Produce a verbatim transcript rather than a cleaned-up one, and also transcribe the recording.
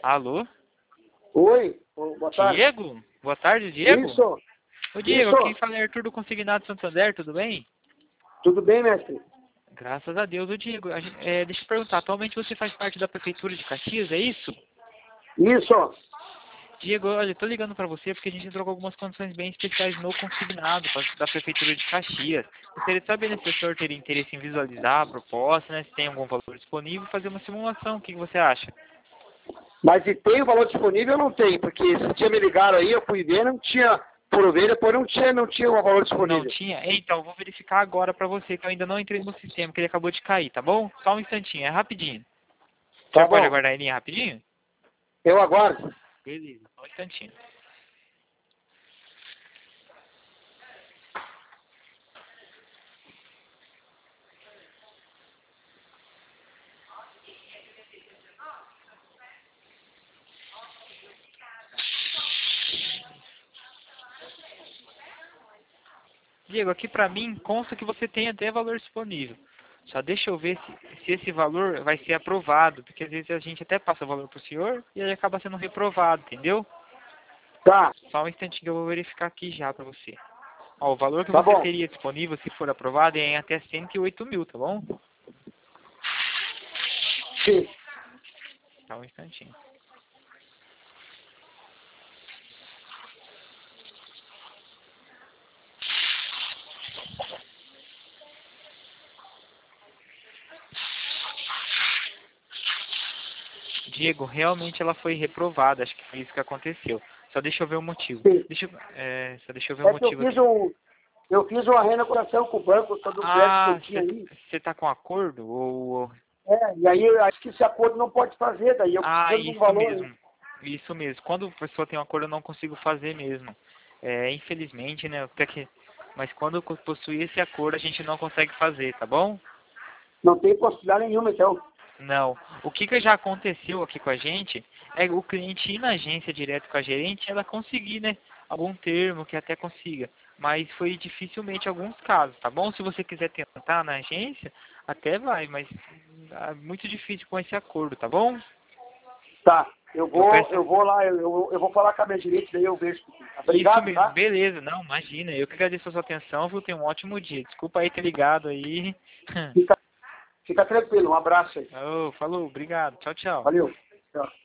Alô? Oi, ô, boa tarde. Diego? Boa tarde, Diego? Isso, Ô Diego, isso. quem fala é Arthur do Consignado Santander, tudo bem? Tudo bem, mestre? Graças a Deus, ô Diego. A gente- é, deixa eu perguntar, atualmente você faz parte da Prefeitura de Caxias, é isso? Isso. Diego, olha, eu tô ligando pra você porque a gente entrou com algumas condições bem especiais no consignado pra- da Prefeitura de Caxias. Gostaria de saber né, se o senhor teria interesse em visualizar a proposta, né, se tem algum valor disponível e fazer uma simulação. O que que você acha? Mas e tem o valor disponível ou não tem? Porque esse dia me ligaram aí, eu fui ver, não tinha por ver, depois não tinha, não tinha o valor Não disponível. tinha? Então, eu vou verificar agora pra você, que eu ainda não entrei no sistema, que ele acabou de cair, tá bom? Só um instantinho, é rapidinho. O Tá senhor pode bom, aguardar em linha rapidinho? eu aguardo. Beleza, só um instantinho. Diego, aqui pra mim consta que você tem até valor disponível. Só deixa eu ver se, se esse valor vai ser aprovado, porque às vezes a gente até passa o valor pro senhor e ele acaba sendo reprovado, entendeu? Tá, Só um instantinho que eu vou verificar aqui já pra você. Ó, o valor que tá você bom. teria disponível, se for aprovado, é em até cento e oito mil, tá bom? Sim. Só um instantinho. Diego, realmente ela foi reprovada, acho que foi isso que aconteceu. Só deixa eu ver o motivo. Sim. Deixa eu, é, só deixa eu ver o É que eu motivo fiz aqui. um, eu fiz uma renegociação com o banco sobre um crédito que eu Ah, tinha aí. você tá com acordo? Ou... É, e aí eu acho que esse acordo não pode fazer, daí eu Ah, precisando de um isso valor aí. mesmo. Isso mesmo. Quando a pessoa tem um acordo, eu não consigo fazer mesmo. É, infelizmente, né? Até que... Mas quando possui esse acordo, a gente não consegue fazer, tá bom? Não tem possibilidade nenhuma, então. Não. O que, que já aconteceu aqui com a gente é o cliente ir na agência direto com a gerente, ela conseguir, né? Algum termo que até consiga. Mas foi dificilmente alguns casos, tá bom? Se você quiser tentar na agência, até vai, mas é muito difícil com esse acordo, tá bom? Tá, eu Eu vou, peço eu vou lá, eu, eu eu vou falar com a minha gerente, daí eu vejo. isso Obrigado, mesmo, tá? beleza, não, imagina. Eu que agradeço a sua atenção, viu? Tenha um ótimo dia. Desculpa aí ter ligado aí. Fica, fica tranquilo, um abraço aí. Oh, falou, obrigado. Tchau, tchau. Valeu. Tchau.